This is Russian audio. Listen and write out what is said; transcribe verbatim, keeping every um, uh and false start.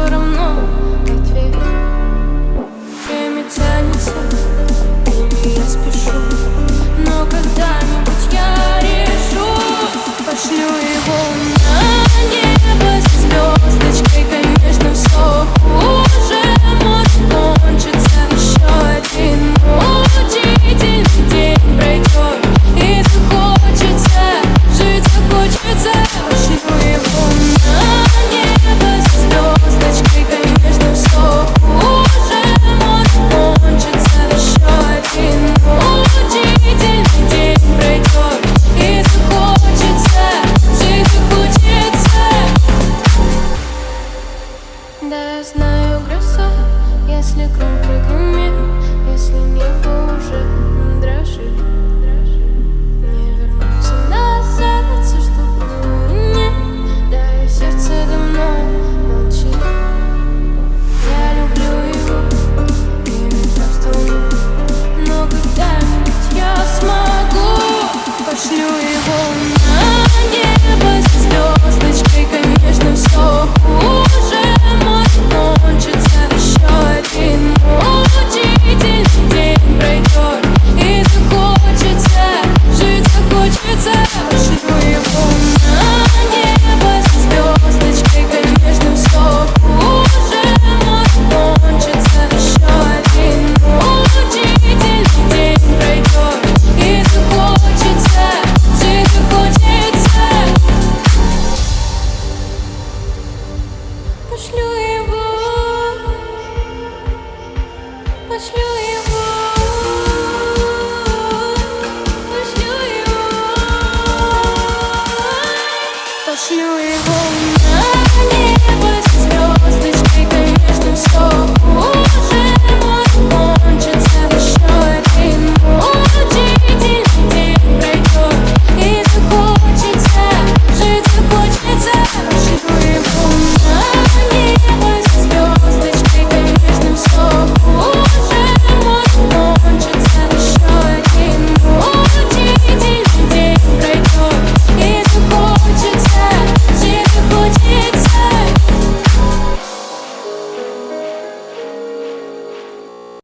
все равно ответ. Время тянется, и я спешу, но когда-нибудь я решу. Пошлю его на небо со звездочкой. Конечно, все хуже может кончиться. Еще один мучительный день пройдет, и захочется, жить захочется. Пошлю его на небо со звездочкой. Конечно, все хуже может кончиться. Еще один мучительный день пройдет, и захочется, жить захочется. Да, я знаю, гроза, если гром прогремел, если небо уже дрожит, не вернуться назад, все, что было и нет. Да, и сердце давно молчит. Я люблю его, и не просто умею, но когда-нибудь я смогу. Пошлю его на небо со звездочкой. Конечно, все хуже может кончиться. Еще один мучительный день пройдет, и захочется, жить захочется. Пошлю его на небо со звездочкой. Конечно, все хуже может кончиться. Еще один мучительный день пройдет, и захочется, жить захочется. Пошлю его, пошлю.